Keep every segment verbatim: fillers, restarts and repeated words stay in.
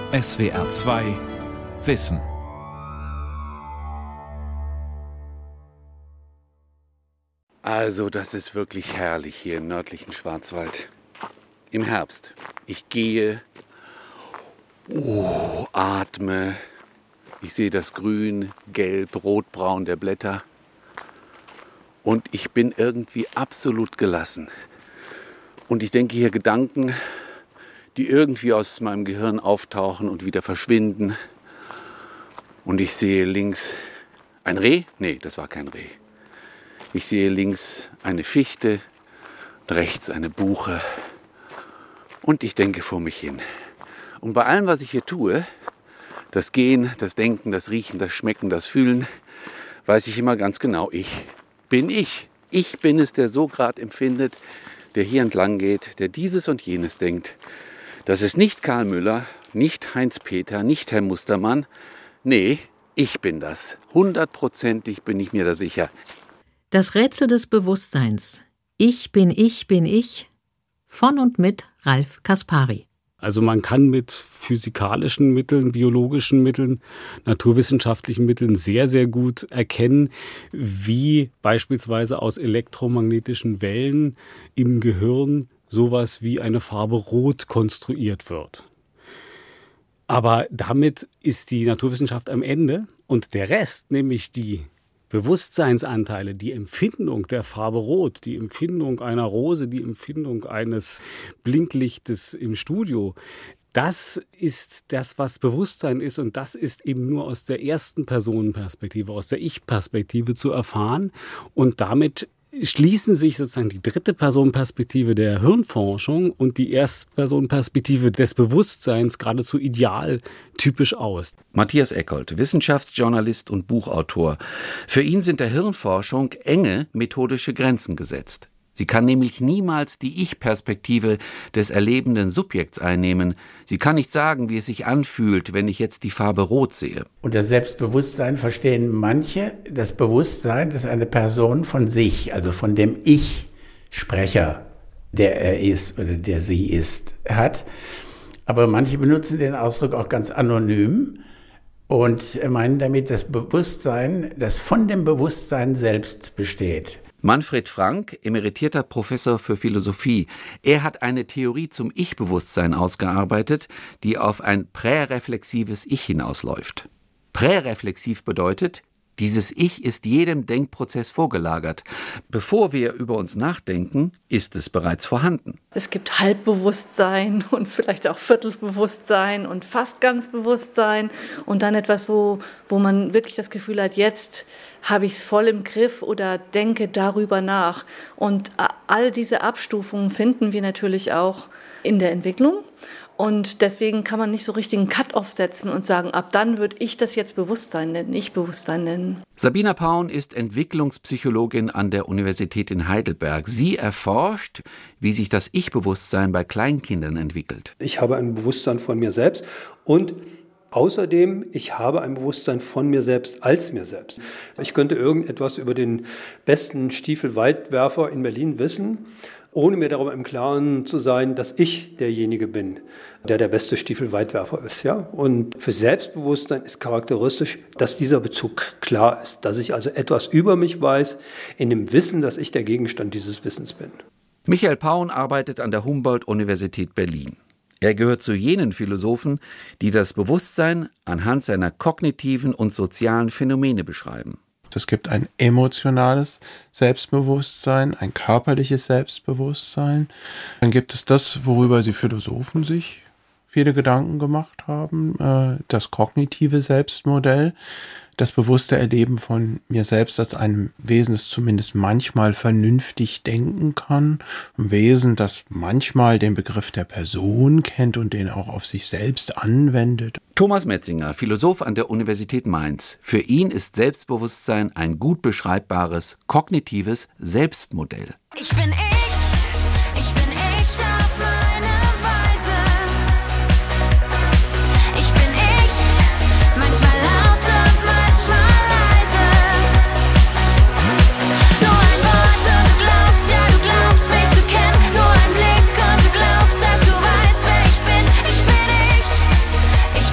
S W R zwei Wissen. Also, das ist wirklich herrlich hier im nördlichen Schwarzwald. Im Herbst. Ich gehe, oh, atme. Ich sehe das Grün, Gelb, Rotbraun der Blätter. Und ich bin irgendwie absolut gelassen. Und ich denke hier Gedanken, die irgendwie aus meinem Gehirn auftauchen und wieder verschwinden. Und ich sehe links ein Reh. Nee, das war kein Reh. Ich sehe links eine Fichte und rechts eine Buche. Und ich denke vor mich hin. Und bei allem, was ich hier tue, das Gehen, das Denken, das Riechen, das Schmecken, das Fühlen, weiß ich immer ganz genau, ich bin ich. Ich bin es, der so gerade empfindet, der hier entlang geht, der dieses und jenes denkt. Das ist nicht Karl Müller, nicht Heinz Peter, nicht Herr Mustermann. Nee, ich bin das. Hundertprozentig bin ich mir da sicher. Das Rätsel des Bewusstseins. Ich bin ich, bin ich. Von und mit Ralf Kaspari. Also man kann mit physikalischen Mitteln, biologischen Mitteln, naturwissenschaftlichen Mitteln sehr, sehr gut erkennen, wie beispielsweise aus elektromagnetischen Wellen im Gehirn sowas wie eine Farbe Rot konstruiert wird. Aber damit ist die Naturwissenschaft am Ende und der Rest, nämlich die Bewusstseinsanteile, die Empfindung der Farbe Rot, die Empfindung einer Rose, die Empfindung eines Blinklichtes im Studio, das ist das, was Bewusstsein ist, und das ist eben nur aus der ersten Personenperspektive, aus der Ich-Perspektive zu erfahren, und damit schließen sich sozusagen die dritte Personenperspektive der Hirnforschung und die Erstpersonenperspektive des Bewusstseins geradezu idealtypisch aus. Matthias Eckold, Wissenschaftsjournalist und Buchautor. Für ihn sind der Hirnforschung enge methodische Grenzen gesetzt. Sie kann nämlich niemals die Ich-Perspektive des erlebenden Subjekts einnehmen. Sie kann nicht sagen, wie es sich anfühlt, wenn ich jetzt die Farbe Rot sehe. Unter Selbstbewusstsein verstehen manche das Bewusstsein, das eine Person von sich, also von dem Ich-Sprecher, der er ist oder der sie ist, hat. Aber manche benutzen den Ausdruck auch ganz anonym und meinen damit das Bewusstsein, das von dem Bewusstsein selbst besteht. Manfred Frank, emeritierter Professor für Philosophie. Er hat eine Theorie zum Ich-Bewusstsein ausgearbeitet, die auf ein präreflexives Ich hinausläuft. Präreflexiv bedeutet, dieses Ich ist jedem Denkprozess vorgelagert. Bevor wir über uns nachdenken, ist es bereits vorhanden. Es gibt Halbbewusstsein und vielleicht auch Viertelbewusstsein und fast ganz Bewusstsein und dann etwas, wo, wo man wirklich das Gefühl hat, jetzt habe ich es voll im Griff oder denke darüber nach. Und all diese Abstufungen finden wir natürlich auch in der Entwicklung. Und deswegen kann man nicht so richtig einen Cut-off setzen und sagen, ab dann würde ich das jetzt Bewusstsein nennen, nicht Bewusstsein nennen. Sabina Paun ist Entwicklungspsychologin an der Universität in Heidelberg. Sie erforscht, wie sich das Ich-Bewusstsein bei Kleinkindern entwickelt. Ich habe ein Bewusstsein von mir selbst und außerdem, ich habe ein Bewusstsein von mir selbst als mir selbst. Ich könnte irgendetwas über den besten Stiefelweitwerfer in Berlin wissen, ohne mir darüber im Klaren zu sein, dass ich derjenige bin, der der beste Stiefelweitwerfer ist. Ja? Und für Selbstbewusstsein ist charakteristisch, dass dieser Bezug klar ist, dass ich also etwas über mich weiß, in dem Wissen, dass ich der Gegenstand dieses Wissens bin. Michael Paun arbeitet an der Humboldt-Universität Berlin. Er gehört zu jenen Philosophen, die das Bewusstsein anhand seiner kognitiven und sozialen Phänomene beschreiben. Es gibt ein emotionales Selbstbewusstsein, ein körperliches Selbstbewusstsein. Dann gibt es das, worüber die Philosophen sich viele Gedanken gemacht haben, das kognitive Selbstmodell, das bewusste Erleben von mir selbst als einem Wesen, das zumindest manchmal vernünftig denken kann, ein Wesen, das manchmal den Begriff der Person kennt und den auch auf sich selbst anwendet. Thomas Metzinger, Philosoph an der Universität Mainz. Für ihn ist Selbstbewusstsein ein gut beschreibbares, kognitives Selbstmodell. Ich bin ich, ich bin ich auf meine Weise. Ich bin ich, manchmal laut und manchmal leise. Nur ein Wort und du glaubst, ja du glaubst mich zu kennen. Nur ein Blick und du glaubst, dass du weißt, wer ich bin. Ich bin ich, ich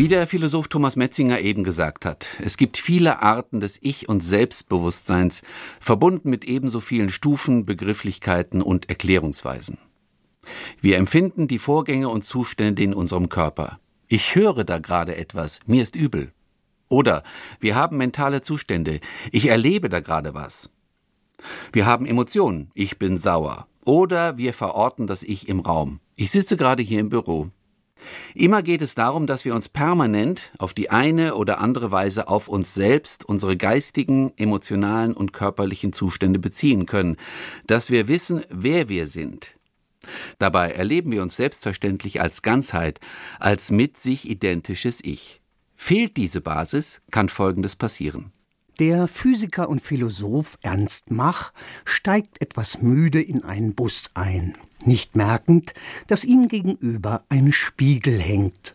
Wie der Philosoph Thomas Metzinger eben gesagt hat, es gibt viele Arten des Ich- und Selbstbewusstseins, verbunden mit ebenso vielen Stufen, Begrifflichkeiten und Erklärungsweisen. Wir empfinden die Vorgänge und Zustände in unserem Körper. Ich höre da gerade etwas, mir ist übel. Oder wir haben mentale Zustände, ich erlebe da gerade was. Wir haben Emotionen, ich bin sauer. Oder wir verorten das Ich im Raum. Ich sitze gerade hier im Büro. Immer geht es darum, dass wir uns permanent auf die eine oder andere Weise auf uns selbst, unsere geistigen, emotionalen und körperlichen Zustände beziehen können, dass wir wissen, wer wir sind. Dabei erleben wir uns selbstverständlich als Ganzheit, als mit sich identisches Ich. Fehlt diese Basis, kann Folgendes passieren. Der Physiker und Philosoph Ernst Mach steigt etwas müde in einen Bus ein, nicht merkend, dass ihm gegenüber ein Spiegel hängt.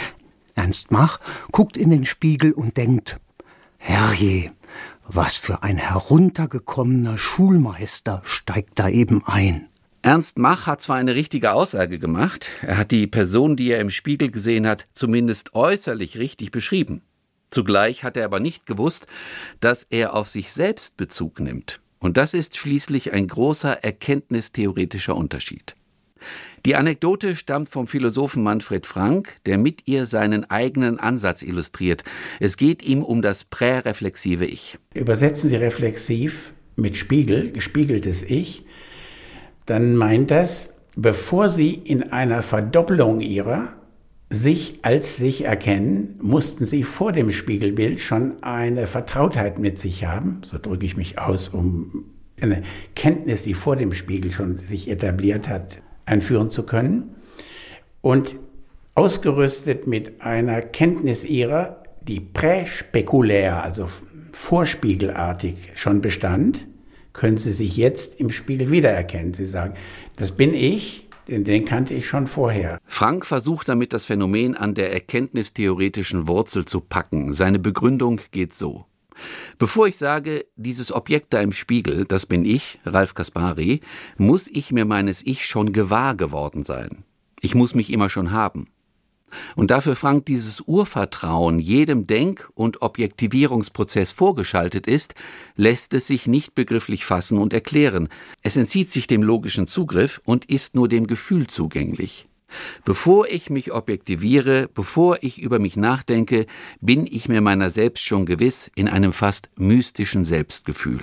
Ernst Mach guckt in den Spiegel und denkt, Herrje, was für ein heruntergekommener Schulmeister steigt da eben ein. Ernst Mach hat zwar eine richtige Aussage gemacht, er hat die Person, die er im Spiegel gesehen hat, zumindest äußerlich richtig beschrieben. Zugleich hat er aber nicht gewusst, dass er auf sich selbst Bezug nimmt. Und das ist schließlich ein großer erkenntnistheoretischer Unterschied. Die Anekdote stammt vom Philosophen Manfred Frank, der mit ihr seinen eigenen Ansatz illustriert. Es geht ihm um das präreflexive Ich. Übersetzen Sie reflexiv mit Spiegel, gespiegeltes Ich, dann meint das, bevor Sie in einer Verdoppelung Ihrer sich als sich erkennen, mussten sie vor dem Spiegelbild schon eine Vertrautheit mit sich haben, so drücke ich mich aus, um eine Kenntnis, die vor dem Spiegel schon sich etabliert hat, einführen zu können. Und ausgerüstet mit einer Kenntnis ihrer, die präspekulär, also vorspiegelartig schon bestand, können sie sich jetzt im Spiegel wiedererkennen. Sie sagen, das bin ich, Den, den kannte ich schon vorher. Frank versucht damit, das Phänomen an der erkenntnistheoretischen Wurzel zu packen. Seine Begründung geht so. Bevor ich sage, dieses Objekt da im Spiegel, das bin ich, Ralf Kaspari, muss ich mir meines Ich schon gewahr geworden sein. Ich muss mich immer schon haben. Und dafür Frank dieses Urvertrauen jedem Denk- und Objektivierungsprozess vorgeschaltet ist, lässt es sich nicht begrifflich fassen und erklären. Es entzieht sich dem logischen Zugriff und ist nur dem Gefühl zugänglich. Bevor ich mich objektiviere, bevor ich über mich nachdenke, bin ich mir meiner selbst schon gewiss in einem fast mystischen Selbstgefühl.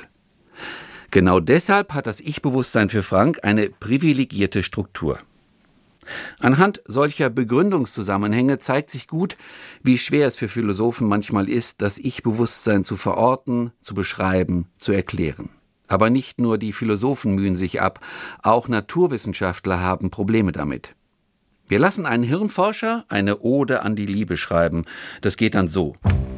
Genau deshalb hat das Ich-Bewusstsein für Frank eine privilegierte Struktur. Anhand solcher Begründungszusammenhänge zeigt sich gut, wie schwer es für Philosophen manchmal ist, das Ich-Bewusstsein zu verorten, zu beschreiben, zu erklären. Aber nicht nur die Philosophen mühen sich ab, auch Naturwissenschaftler haben Probleme damit. Wir lassen einen Hirnforscher eine Ode an die Liebe schreiben. Das geht dann so.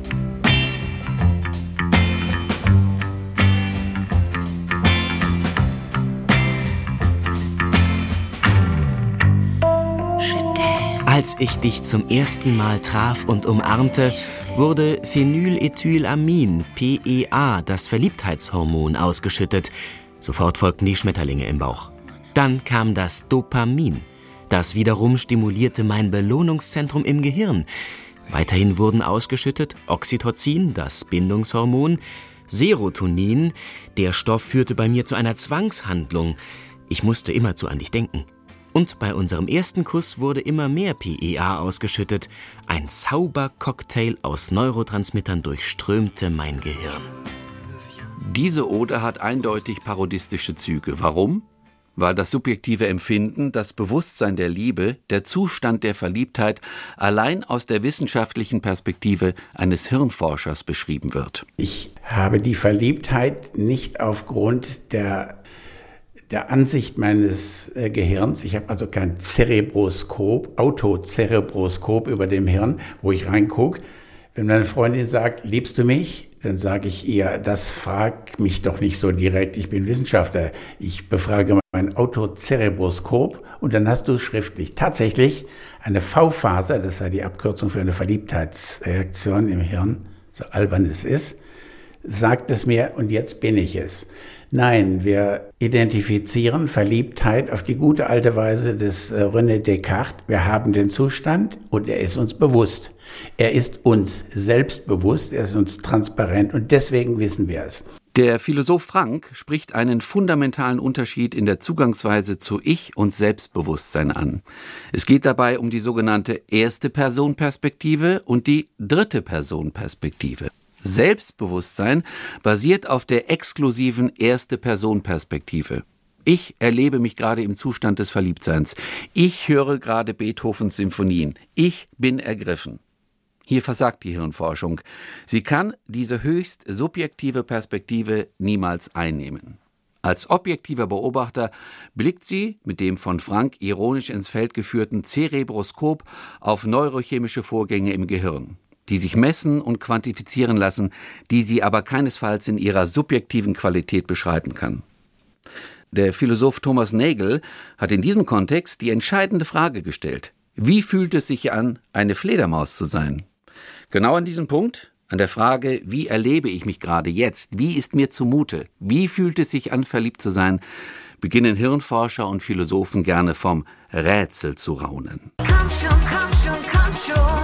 Als ich dich zum ersten Mal traf und umarmte, wurde Phenylethylamin, P E A, das Verliebtheitshormon, ausgeschüttet. Sofort folgten die Schmetterlinge im Bauch. Dann kam das Dopamin. Das wiederum stimulierte mein Belohnungszentrum im Gehirn. Weiterhin wurden ausgeschüttet Oxytocin, das Bindungshormon, Serotonin. Der Stoff führte bei mir zu einer Zwangshandlung. Ich musste immerzu an dich denken. Und bei unserem ersten Kuss wurde immer mehr P E A ausgeschüttet. Ein Zaubercocktail aus Neurotransmittern durchströmte mein Gehirn. Diese Ode hat eindeutig parodistische Züge. Warum? Weil das subjektive Empfinden, das Bewusstsein der Liebe, der Zustand der Verliebtheit allein aus der wissenschaftlichen Perspektive eines Hirnforschers beschrieben wird. Ich habe die Verliebtheit nicht aufgrund der der Ansicht meines äh, Gehirns. Ich habe also kein Zerebroskop, Autozerebroskop über dem Hirn, wo ich reingucke. Wenn meine Freundin sagt, liebst du mich? Dann sage ich ihr, das fragt mich doch nicht so direkt. Ich bin Wissenschaftler. Ich befrage mein Autozerebroskop und dann hast du es schriftlich. Tatsächlich eine V-Faser, das sei die Abkürzung für eine Verliebtheitsreaktion im Hirn, so albern es ist, sagt es mir und jetzt bin ich es. Nein, wir identifizieren Verliebtheit auf die gute alte Weise des äh, René Descartes. Wir haben den Zustand und er ist uns bewusst. Er ist uns selbstbewusst, er ist uns transparent und deswegen wissen wir es. Der Philosoph Frank spricht einen fundamentalen Unterschied in der Zugangsweise zu Ich- und Selbstbewusstsein an. Es geht dabei um die sogenannte Erste-Person-Perspektive und die Dritte-Person-Perspektive. Selbstbewusstsein basiert auf der exklusiven Erste-Person-Perspektive. Ich erlebe mich gerade im Zustand des Verliebtseins. Ich höre gerade Beethovens Symphonien. Ich bin ergriffen. Hier versagt die Hirnforschung. Sie kann diese höchst subjektive Perspektive niemals einnehmen. Als objektiver Beobachter blickt sie mit dem von Frank ironisch ins Feld geführten Zerebroskop auf neurochemische Vorgänge im Gehirn, die sich messen und quantifizieren lassen, die sie aber keinesfalls in ihrer subjektiven Qualität beschreiben kann. Der Philosoph Thomas Nagel hat in diesem Kontext die entscheidende Frage gestellt: Wie fühlt es sich an, eine Fledermaus zu sein? Genau an diesem Punkt, an der Frage, wie erlebe ich mich gerade jetzt, wie ist mir zumute, wie fühlt es sich an, verliebt zu sein, beginnen Hirnforscher und Philosophen gerne vom Rätsel zu raunen. Komm schon, komm schon, komm schon.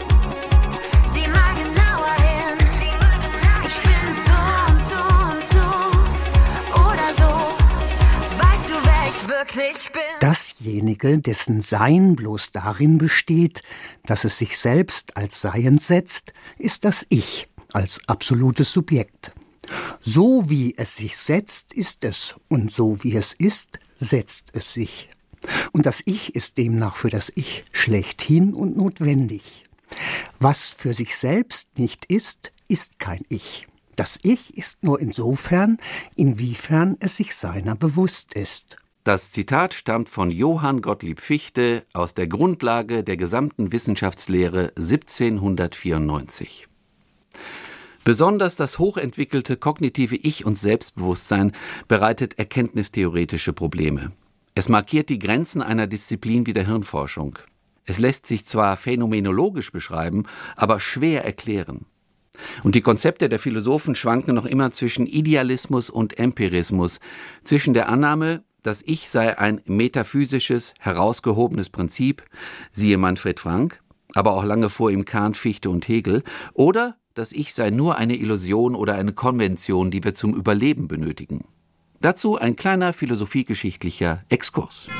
Sieh mal genauer hin. Ich bin so und so und so oder so. Weißt du, wer ich wirklich bin? Dasjenige, dessen Sein bloß darin besteht, dass es sich selbst als Seiend setzt, ist das Ich als absolutes Subjekt. So wie es sich setzt, ist es, und so wie es ist, setzt es sich. Und das Ich ist demnach für das Ich schlechthin und notwendig. Was für sich selbst nicht ist, ist kein Ich. Das Ich ist nur insofern, inwiefern es sich seiner bewusst ist. Das Zitat stammt von Johann Gottlieb Fichte aus der Grundlage der gesamten Wissenschaftslehre siebzehnhundertvierundneunzig. Besonders das hochentwickelte kognitive Ich- und Selbstbewusstsein bereitet erkenntnistheoretische Probleme. Es markiert die Grenzen einer Disziplin wie der Hirnforschung. Es lässt sich zwar phänomenologisch beschreiben, aber schwer erklären. Und die Konzepte der Philosophen schwanken noch immer zwischen Idealismus und Empirismus, zwischen der Annahme, das Ich sei ein metaphysisches, herausgehobenes Prinzip, siehe Manfred Frank, aber auch lange vor ihm Kant, Fichte und Hegel, oder das Ich sei nur eine Illusion oder eine Konvention, die wir zum Überleben benötigen. Dazu ein kleiner philosophiegeschichtlicher Exkurs.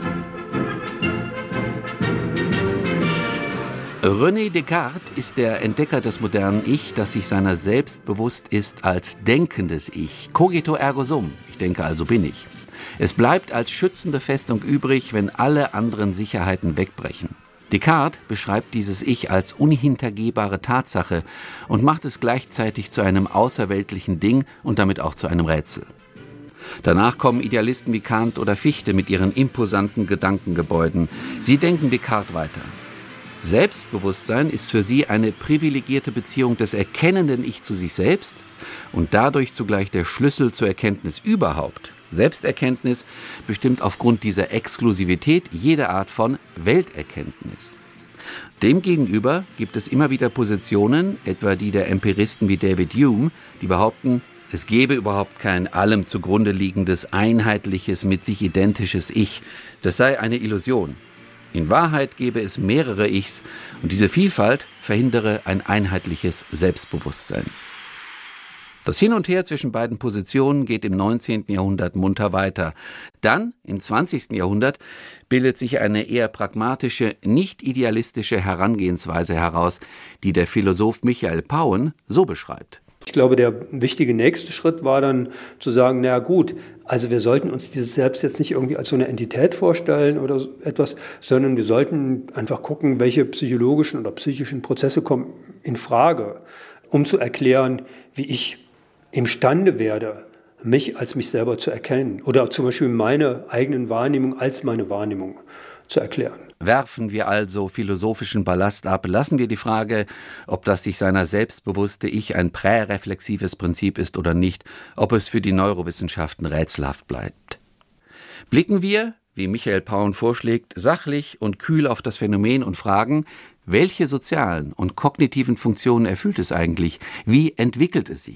René Descartes ist der Entdecker des modernen Ich, das sich seiner selbst bewusst ist als denkendes Ich. Cogito ergo sum, ich denke also bin ich. Es bleibt als schützende Festung übrig, wenn alle anderen Sicherheiten wegbrechen. Descartes beschreibt dieses Ich als unhintergehbare Tatsache und macht es gleichzeitig zu einem außerweltlichen Ding und damit auch zu einem Rätsel. Danach kommen Idealisten wie Kant oder Fichte mit ihren imposanten Gedankengebäuden. Sie denken Descartes weiter. Selbstbewusstsein ist für sie eine privilegierte Beziehung des erkennenden Ich zu sich selbst und dadurch zugleich der Schlüssel zur Erkenntnis überhaupt. Selbsterkenntnis bestimmt aufgrund dieser Exklusivität jede Art von Welterkenntnis. Demgegenüber gibt es immer wieder Positionen, etwa die der Empiristen wie David Hume, die behaupten, es gebe überhaupt kein allem zugrunde liegendes, einheitliches, mit sich identisches Ich. Das sei eine Illusion. In Wahrheit gebe es mehrere Ichs und diese Vielfalt verhindere ein einheitliches Selbstbewusstsein. Das Hin und Her zwischen beiden Positionen geht im neunzehnten Jahrhundert munter weiter. Dann, im zwanzigsten Jahrhundert, bildet sich eine eher pragmatische, nicht idealistische Herangehensweise heraus, die der Philosoph Michael Pauen so beschreibt. Ich glaube, der wichtige nächste Schritt war dann zu sagen, na gut, also wir sollten uns dieses Selbst jetzt nicht irgendwie als so eine Entität vorstellen oder so etwas, sondern wir sollten einfach gucken, welche psychologischen oder psychischen Prozesse kommen in Frage, um zu erklären, wie ich imstande werde, mich als mich selber zu erkennen oder zum Beispiel meine eigenen Wahrnehmung als meine Wahrnehmung zu erklären. Werfen wir also philosophischen Ballast ab, lassen wir die Frage, ob das sich seiner selbstbewusste Ich ein präreflexives Prinzip ist oder nicht, ob es für die Neurowissenschaften rätselhaft bleibt. Blicken wir, wie Michael Pauen vorschlägt, sachlich und kühl auf das Phänomen und fragen, welche sozialen und kognitiven Funktionen erfüllt es eigentlich? Wie entwickelt es sich?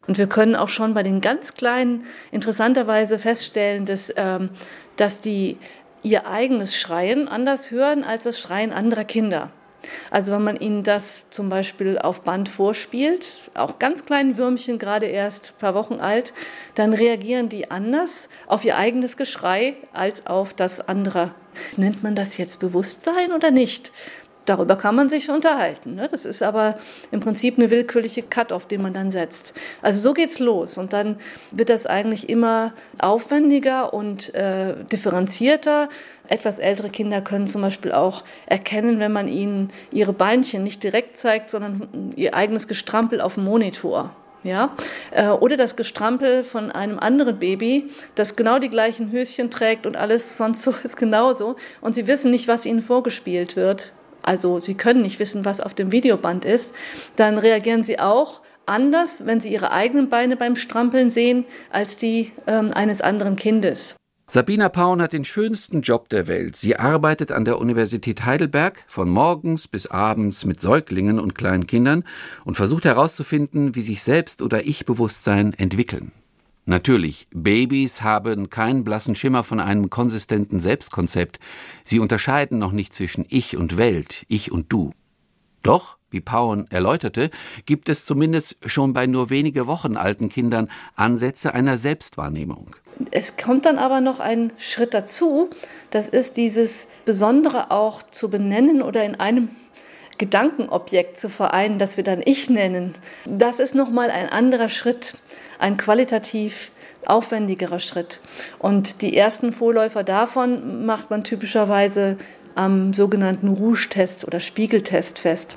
Und wir können auch schon bei den ganz Kleinen interessanterweise feststellen, dass, ähm, dass die ihr eigenes Schreien anders hören als das Schreien anderer Kinder. Also wenn man ihnen das zum Beispiel auf Band vorspielt, auch ganz kleinen Würmchen, gerade erst ein paar Wochen alt, dann reagieren die anders auf ihr eigenes Geschrei als auf das anderer. Nennt man das jetzt Bewusstsein oder nicht? Darüber kann man sich unterhalten. Ne? Das ist aber im Prinzip eine willkürliche Cut-off, den man dann setzt. Also so geht's los. Und dann wird das eigentlich immer aufwendiger und äh, differenzierter. Etwas ältere Kinder können zum Beispiel auch erkennen, wenn man ihnen ihre Beinchen nicht direkt zeigt, sondern ihr eigenes Gestrampel auf dem Monitor. Ja? Oder das Gestrampel von einem anderen Baby, das genau die gleichen Höschen trägt und alles sonst so ist genauso. Und sie wissen nicht, was ihnen vorgespielt wird. Also sie können nicht wissen, was auf dem Videoband ist. Dann reagieren sie auch anders, wenn sie ihre eigenen Beine beim Strampeln sehen, als die ähm, eines anderen Kindes. Sabina Paun hat den schönsten Job der Welt. Sie arbeitet an der Universität Heidelberg von morgens bis abends mit Säuglingen und kleinen Kindern und versucht herauszufinden, wie sich Selbst- oder Ich-Bewusstsein entwickeln. Natürlich, Babys haben keinen blassen Schimmer von einem konsistenten Selbstkonzept. Sie unterscheiden noch nicht zwischen Ich und Welt, Ich und Du. Doch, wie Paun erläuterte, gibt es zumindest schon bei nur wenige Wochen alten Kindern Ansätze einer Selbstwahrnehmung. Es kommt dann aber noch ein Schritt dazu, das ist dieses Besondere auch zu benennen oder in einem Gedankenobjekt zu vereinen, das wir dann Ich nennen. Das ist nochmal ein anderer Schritt, ein qualitativ aufwendigerer Schritt. Und die ersten Vorläufer davon macht man typischerweise am sogenannten Rouge-Test oder Spiegeltest fest.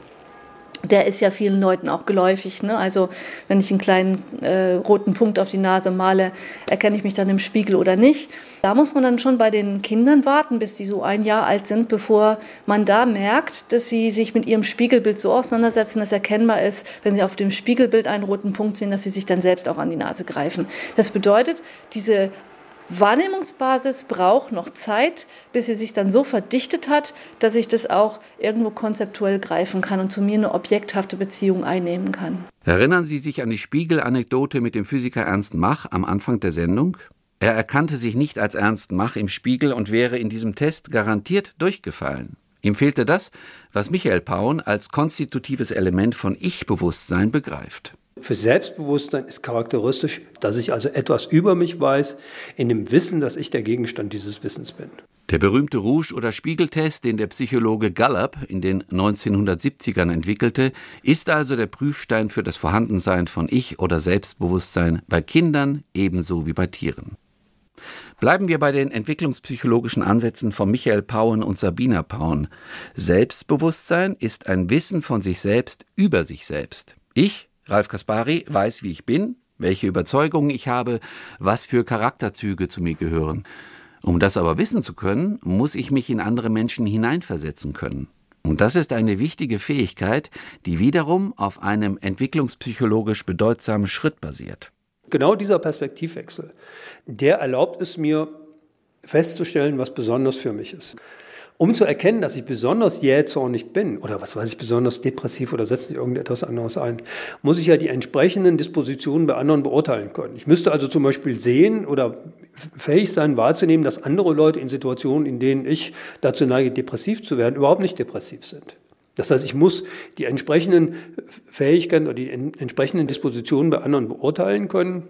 Der ist ja vielen Leuten auch geläufig. Ne? Also wenn ich einen kleinen äh, roten Punkt auf die Nase male, erkenne ich mich dann im Spiegel oder nicht. Da muss man dann schon bei den Kindern warten, bis die so ein Jahr alt sind, bevor man da merkt, dass sie sich mit ihrem Spiegelbild so auseinandersetzen, dass erkennbar ist, wenn sie auf dem Spiegelbild einen roten Punkt sehen, dass sie sich dann selbst auch an die Nase greifen. Das bedeutet, diese Wahrnehmungsbasis braucht noch Zeit, bis sie sich dann so verdichtet hat, dass ich das auch irgendwo konzeptuell greifen kann und zu mir eine objekthafte Beziehung einnehmen kann. Erinnern Sie sich an die Spiegelanekdote mit dem Physiker Ernst Mach am Anfang der Sendung? Er erkannte sich nicht als Ernst Mach im Spiegel und wäre in diesem Test garantiert durchgefallen. Ihm fehlte das, was Michael Paun als konstitutives Element von Ich-Bewusstsein begreift. Für Selbstbewusstsein ist charakteristisch, dass ich also etwas über mich weiß, in dem Wissen, dass ich der Gegenstand dieses Wissens bin. Der berühmte Rouge- oder Spiegeltest, den der Psychologe Gallup in den neunzehnhundertsiebzigern entwickelte, ist also der Prüfstein für das Vorhandensein von Ich- oder Selbstbewusstsein bei Kindern ebenso wie bei Tieren. Bleiben wir bei den entwicklungspsychologischen Ansätzen von Michael Paun und Sabina Paun. Selbstbewusstsein ist ein Wissen von sich selbst über sich selbst. Ich, Ralf Kaspari, weiß, wie ich bin, welche Überzeugungen ich habe, was für Charakterzüge zu mir gehören. Um das aber wissen zu können, muss ich mich in andere Menschen hineinversetzen können. Und das ist eine wichtige Fähigkeit, die wiederum auf einem entwicklungspsychologisch bedeutsamen Schritt basiert. Genau dieser Perspektivwechsel, der erlaubt es mir festzustellen, was besonders für mich ist. Um zu erkennen, dass ich besonders jähzornig bin oder was weiß ich, besonders depressiv oder setzt sich irgendetwas anderes ein, muss ich ja die entsprechenden Dispositionen bei anderen beurteilen können. Ich müsste also zum Beispiel sehen oder fähig sein, wahrzunehmen, dass andere Leute in Situationen, in denen ich dazu neige, depressiv zu werden, überhaupt nicht depressiv sind. Das heißt, ich muss die entsprechenden Fähigkeiten oder die entsprechenden Dispositionen bei anderen beurteilen können,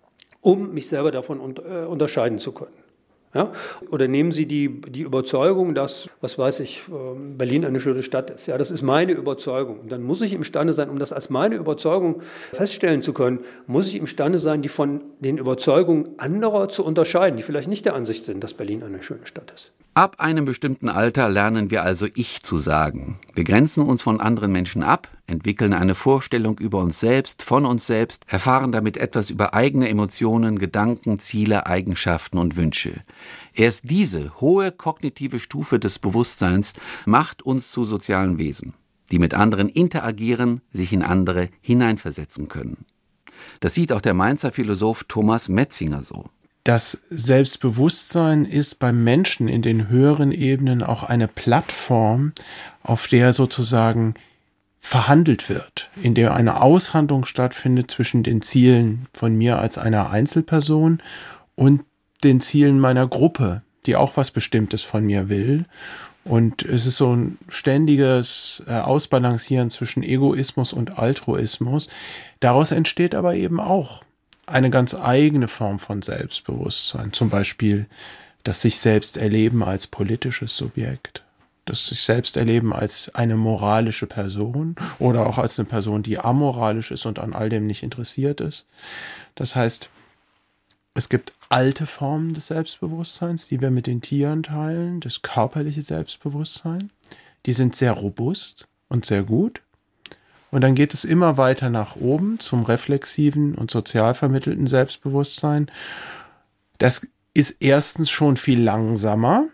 um mich selber davon unterscheiden zu können. Ja? Oder nehmen Sie die, die Überzeugung, dass, was weiß ich, Berlin eine schöne Stadt ist. Ja, das ist meine Überzeugung. Und dann muss ich imstande sein, um das als meine Überzeugung feststellen zu können, muss ich imstande sein, die von den Überzeugungen anderer zu unterscheiden, die vielleicht nicht der Ansicht sind, dass Berlin eine schöne Stadt ist. Ab einem bestimmten Alter lernen wir also Ich zu sagen. Wir grenzen uns von anderen Menschen ab, entwickeln eine Vorstellung über uns selbst, von uns selbst, erfahren damit etwas über eigene Emotionen, Gedanken, Ziele, Eigenschaften und Wünsche. Erst diese hohe kognitive Stufe des Bewusstseins macht uns zu sozialen Wesen, die mit anderen interagieren, sich in andere hineinversetzen können. Das sieht auch der Mainzer Philosoph Thomas Metzinger so. Das Selbstbewusstsein ist beim Menschen in den höheren Ebenen auch eine Plattform, auf der sozusagen verhandelt wird, in dem eine Aushandlung stattfindet zwischen den Zielen von mir als einer Einzelperson und den Zielen meiner Gruppe, die auch was Bestimmtes von mir will. Und es ist so ein ständiges äh, Ausbalancieren zwischen Egoismus und Altruismus. Daraus entsteht aber eben auch eine ganz eigene Form von Selbstbewusstsein. Zum Beispiel das sich selbst erleben als politisches Subjekt, das sich selbst erleben als eine moralische Person oder auch als eine Person, die amoralisch ist und an all dem nicht interessiert ist. Das heißt, es gibt alte Formen des Selbstbewusstseins, die wir mit den Tieren teilen, das körperliche Selbstbewusstsein. Die sind sehr robust und sehr gut. Und dann geht es immer weiter nach oben zum reflexiven und sozial vermittelten Selbstbewusstsein. Das ist erstens schon viel langsamer.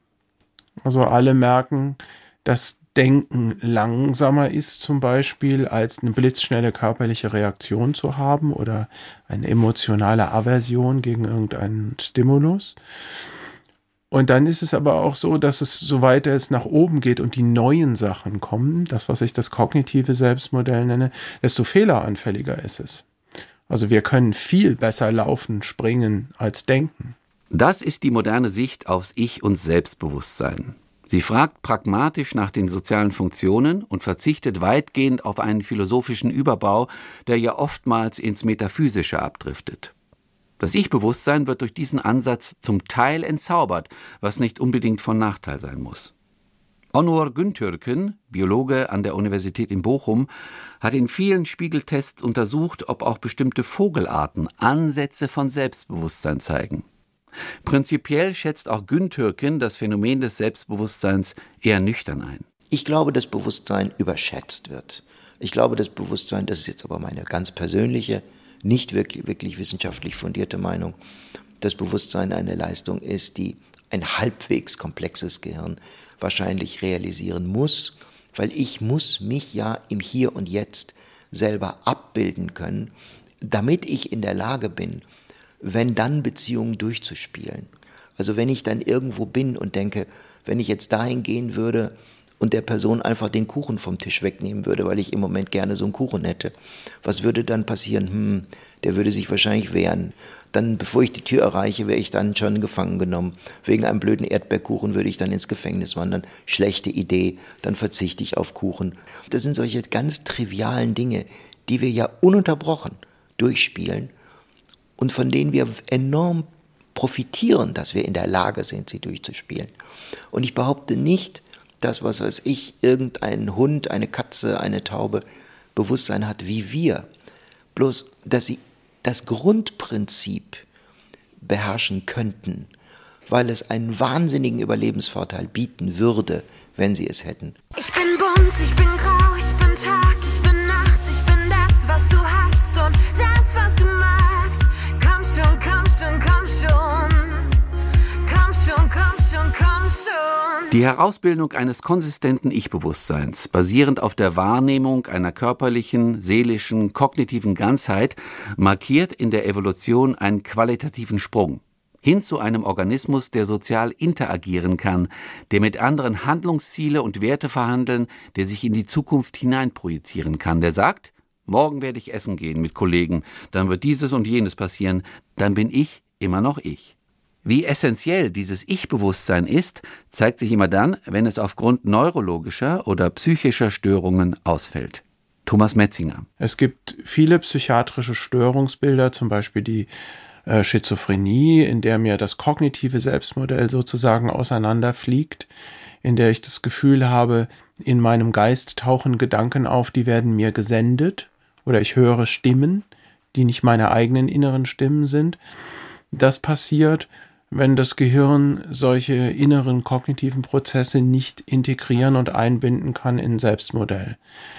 Also alle merken, dass Denken langsamer ist zum Beispiel, als eine blitzschnelle körperliche Reaktion zu haben oder eine emotionale Aversion gegen irgendeinen Stimulus. Und dann ist es aber auch so, dass es, so weiter es nach oben geht und die neuen Sachen kommen, das, was ich das kognitive Selbstmodell nenne, desto fehleranfälliger ist es. Also wir können viel besser laufen, springen als denken. Das ist die moderne Sicht aufs Ich- und Selbstbewusstsein. Sie fragt pragmatisch nach den sozialen Funktionen und verzichtet weitgehend auf einen philosophischen Überbau, der ja oftmals ins Metaphysische abdriftet. Das Ich-Bewusstsein wird durch diesen Ansatz zum Teil entzaubert, was nicht unbedingt von Nachteil sein muss. Onur Güntürkün, Biologe an der Universität in Bochum, hat in vielen Spiegeltests untersucht, ob auch bestimmte Vogelarten Ansätze von Selbstbewusstsein zeigen. Prinzipiell schätzt auch Güntürkün das Phänomen des Selbstbewusstseins eher nüchtern ein. Ich glaube, dass Bewusstsein überschätzt wird. Ich glaube, dass Bewusstsein, das ist jetzt aber meine ganz persönliche, nicht wirklich, wirklich wissenschaftlich fundierte Meinung, dass Bewusstsein eine Leistung ist, die ein halbwegs komplexes Gehirn wahrscheinlich realisieren muss, weil ich muss mich ja im Hier und Jetzt selber abbilden können, damit ich in der Lage bin, wenn dann Beziehungen durchzuspielen. Also wenn ich dann irgendwo bin und denke, wenn ich jetzt dahin gehen würde und der Person einfach den Kuchen vom Tisch wegnehmen würde, weil ich im Moment gerne so einen Kuchen hätte, was würde dann passieren? Hm, der würde sich wahrscheinlich wehren. Dann, bevor ich die Tür erreiche, wäre ich dann schon gefangen genommen. Wegen einem blöden Erdbeerkuchen würde ich dann ins Gefängnis wandern. Schlechte Idee, dann verzichte ich auf Kuchen. Das sind solche ganz trivialen Dinge, die wir ja ununterbrochen durchspielen und von denen wir enorm profitieren, dass wir in der Lage sind, sie durchzuspielen. Und ich behaupte nicht, dass, was weiß ich, irgendein Hund, eine Katze, eine Taube Bewusstsein hat wie wir. Bloß, dass sie das Grundprinzip beherrschen könnten, weil es einen wahnsinnigen Überlebensvorteil bieten würde, wenn sie es hätten. Ich bin bunt, ich bin grau, ich bin Tag, ich bin Nacht, ich bin das, was du hast und das, was du magst. Komm schon, komm schon, komm schon. Komm schon, komm schon, komm schon. Die Herausbildung eines konsistenten Ich-Bewusstseins, basierend auf der Wahrnehmung einer körperlichen, seelischen, kognitiven Ganzheit, markiert in der Evolution einen qualitativen Sprung hin zu einem Organismus, der sozial interagieren kann, der mit anderen Handlungsziele und Werte verhandeln, der sich in die Zukunft hineinprojizieren kann, der sagt, morgen werde ich essen gehen mit Kollegen, dann wird dieses und jenes passieren, dann bin ich immer noch ich. Wie essentiell dieses Ich-Bewusstsein ist, zeigt sich immer dann, wenn es aufgrund neurologischer oder psychischer Störungen ausfällt. Thomas Metzinger. Es gibt viele psychiatrische Störungsbilder, zum Beispiel die äh, Schizophrenie, in der mir das kognitive Selbstmodell sozusagen auseinanderfliegt, in der ich das Gefühl habe, in meinem Geist tauchen Gedanken auf, die werden mir gesendet, oder ich höre Stimmen, die nicht meine eigenen inneren Stimmen sind. Das passiert, wenn das Gehirn solche inneren kognitiven Prozesse nicht integrieren und einbinden kann in ein Selbstmodell.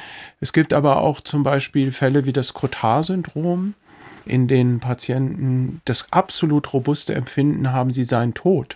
Es gibt aber auch zum Beispiel Fälle wie das Cotard-Syndrom, in denen Patienten das absolut robuste Empfinden haben, sie seien tot.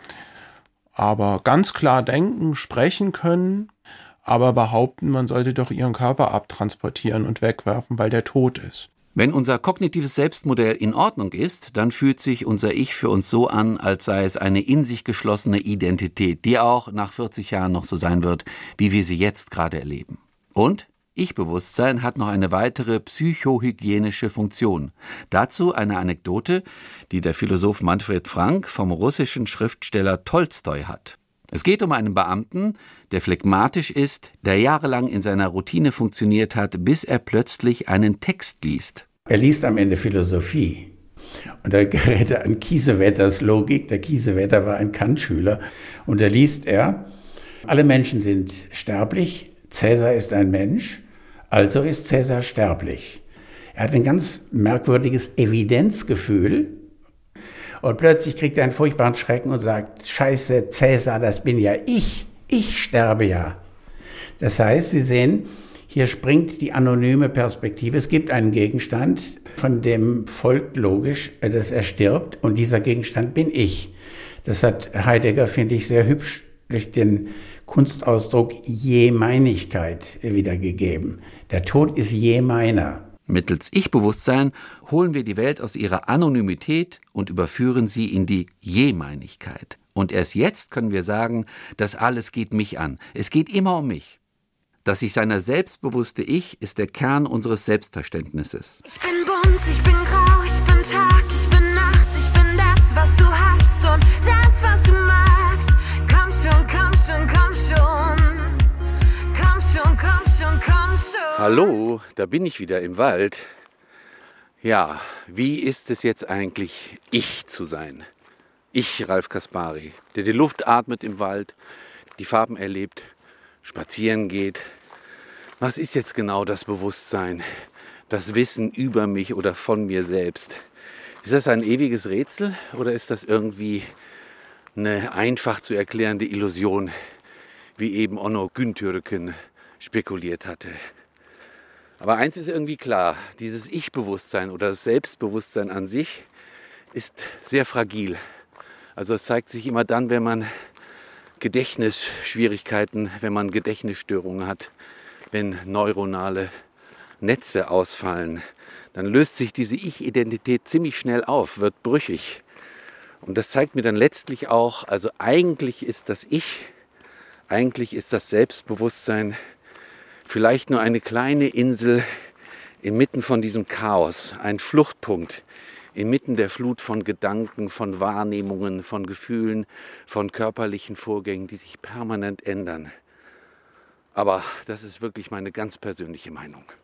Aber ganz klar denken, sprechen können, aber behaupten, man sollte doch ihren Körper abtransportieren und wegwerfen, weil der tot ist. Wenn unser kognitives Selbstmodell in Ordnung ist, dann fühlt sich unser Ich für uns so an, als sei es eine in sich geschlossene Identität, die auch nach vierzig Jahren noch so sein wird, wie wir sie jetzt gerade erleben. Und Ich-Bewusstsein hat noch eine weitere psychohygienische Funktion. Dazu eine Anekdote, die der Philosoph Manfred Frank vom russischen Schriftsteller Tolstoi hat. Es geht um einen Beamten, der phlegmatisch ist, der jahrelang in seiner Routine funktioniert hat, bis er plötzlich einen Text liest. Er liest am Ende Philosophie. Und da gerät er an Kiesewetters Logik. Der Kiesewetter war ein Kant-Schüler. Und da liest er, alle Menschen sind sterblich, Cäsar ist ein Mensch, also ist Cäsar sterblich. Er hat ein ganz merkwürdiges Evidenzgefühl. Und plötzlich kriegt er einen furchtbaren Schrecken und sagt, Scheiße, Cäsar, das bin ja ich. Ich sterbe ja. Das heißt, Sie sehen, hier springt die anonyme Perspektive. Es gibt einen Gegenstand, von dem folgt logisch, dass er stirbt. Und dieser Gegenstand bin ich. Das hat Heidegger, finde ich, sehr hübsch durch den Kunstausdruck Jemeinigkeit wiedergegeben. Der Tod ist je meiner. Mittels Ich-Bewusstsein holen wir die Welt aus ihrer Anonymität und überführen sie in die Jemeinigkeit. Und erst jetzt können wir sagen, das alles geht mich an. Es geht immer um mich. Das sich seiner selbstbewusste Ich ist der Kern unseres Selbstverständnisses. Ich bin bunt, ich bin grau, ich bin Tag, ich bin Nacht, ich bin das, was du hast und das, was du magst. Komm schon, komm schon, komm schon. Komm schon, komm schon, komm schon. Hallo, da bin ich wieder im Wald. Ja, wie ist es jetzt eigentlich, ich zu sein? Ich, Ralf Kaspari, der die Luft atmet im Wald, die Farben erlebt, spazieren geht. Was ist jetzt genau das Bewusstsein, das Wissen über mich oder von mir selbst? Ist das ein ewiges Rätsel oder ist das irgendwie eine einfach zu erklärende Illusion, wie eben Onno Güntürken spekuliert hatte? Aber eins ist irgendwie klar, dieses Ich-Bewusstsein oder das Selbstbewusstsein an sich ist sehr fragil. Also es zeigt sich immer dann, wenn man Gedächtnisschwierigkeiten, wenn man Gedächtnisstörungen hat, wenn neuronale Netze ausfallen, dann löst sich diese Ich-Identität ziemlich schnell auf, wird brüchig. Und das zeigt mir dann letztlich auch, also eigentlich ist das Ich, eigentlich ist das Selbstbewusstsein vielleicht nur eine kleine Insel inmitten von diesem Chaos, ein Fluchtpunkt inmitten der Flut von Gedanken, von Wahrnehmungen, von Gefühlen, von körperlichen Vorgängen, die sich permanent ändern. Aber das ist wirklich meine ganz persönliche Meinung.